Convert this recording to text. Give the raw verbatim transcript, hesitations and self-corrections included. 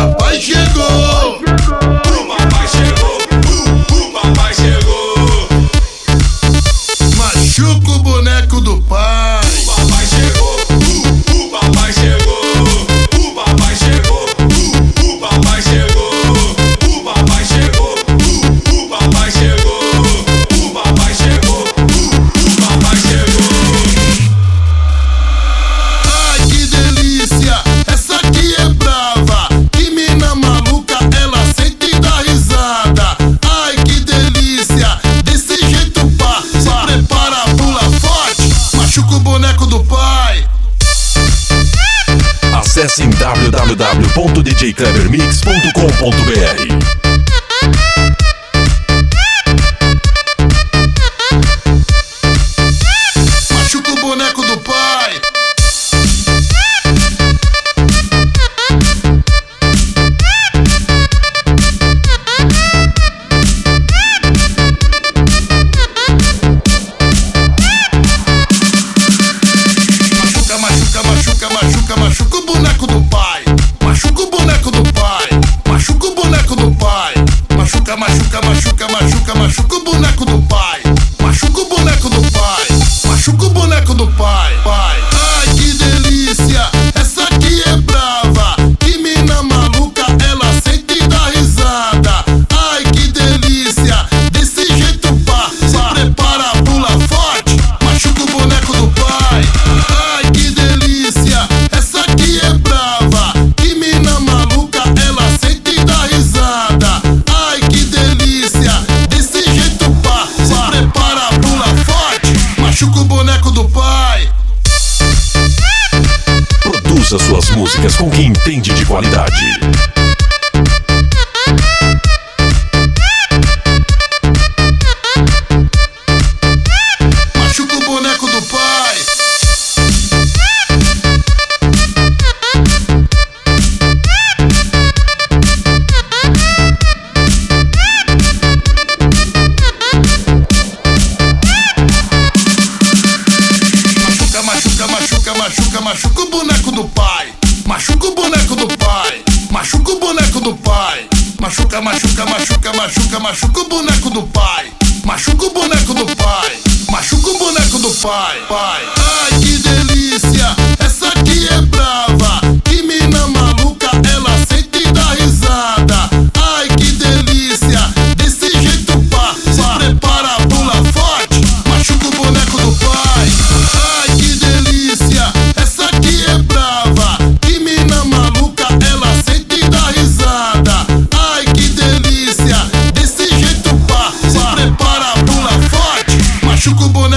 papai chegou. O papai chegou. O, o papai chegou. Machuca o boneco do pai. O papai chegou. O, o papai chegou. O papai chegou. O, o papai chegou. O papai chegou. O, o papai chegou. O papai chegou. O, o papai chegou. Ai, que delícia, essa aqui é brava. Que mina maluca, ela sente e dá risada. Ai, que delícia, desse jeito pá. Se prepara, pula forte, machuca o boneco do pai. Acesse em w w w ponto d j kleber mix ponto com ponto b r. Machuca o boneco do pai. Machuca, machuca, machuca, machuca, machuca o boneco do pai. Machuca o boneco do pai. Machuca o boneco do pai. Machuca, machuca, machuca, machuca, machuca o boneco do pai. Machuca o boneco do pai. Machuca o boneco do pai. Pai. Ai, que delícia, essa aqui é brava. Que mina maluca, ela sente e dá risada. Ai, que delícia, desse jeito pá. Se prepara, pula forte, machuca o boneco do pai. Ai, que delícia, essa aqui é brava. Que mina maluca, ela sente e dá risada. Ai, que delícia, desse jeito pá. Se prepara, pula forte, machuca o boneco do pai. Produza suas músicas com quem entende de qualidade. Machuca o boneco do pai. Machuca, machuca, machuca, machuca, machuca o boneco do pai. Machuca o boneco do pai. Machuca o boneco do pai. Machuca, machuca, machuca, machuca, machuca o boneco do pai. Machuca o boneco do pai. Machuca o boneco do pai. Pai. Ai, que delícia, essa aqui é brava. Que mina maluca, ela sente e dá risada. Ai, que delícia, desse jeito pá. Se prepara, pula forte, machuca o boneco do pai. Ai, que delícia, essa aqui é brava. Que mina maluca, ela sente e dá risada. Ai, que delícia, desse jeito pá. Se prepara, pula forte, machuca o boneco.